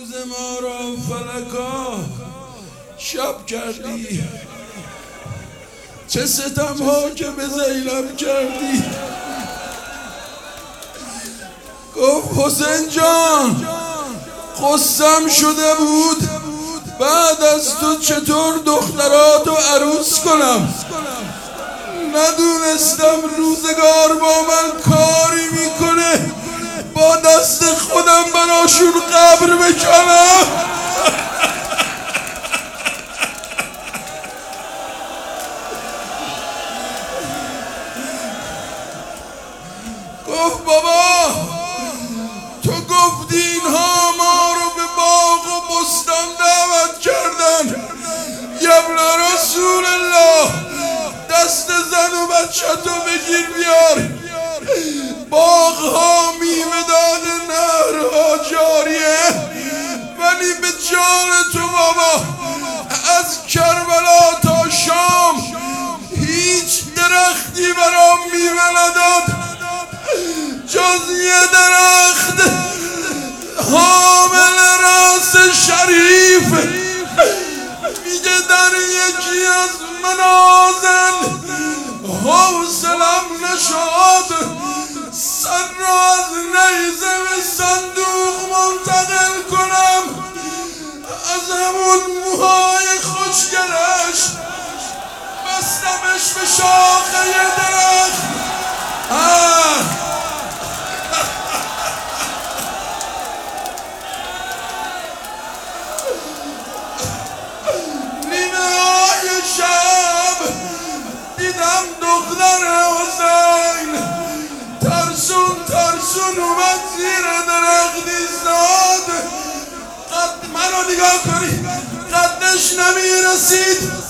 روز ما را فلکا شب کردی، چه ستم ها که به زینب کردی. گفت حسین جان قصم شده بود بعد از تو چطور دختراتو عروس کنم. ندونستم روزگار با من کاری میکنه با دست خودم براشون قبر بکنم. گفت بابا تو گفتی اینها ما رو به باغ و بستان دعوت کردن، یبلا رسول الله دست زن و بچه‌تو بگیر بیار. باغ ها میوه داده، نهرها جاریه، ولی به جان تو بابا از کربلا تا شام هیچ درختی برام میوه نداد جز یه درخت حامل راس شریف. میگه در یکی از منازل حوصلم نشد سر را از نیزه به صندوق منتقل کنم. از همون موهای خوشگلش بستمش به شاخه درخت. دیدم دختر حسین ترسون اومد زیر درخت ایستاد. منو نگاه کنی قدش نمیرسید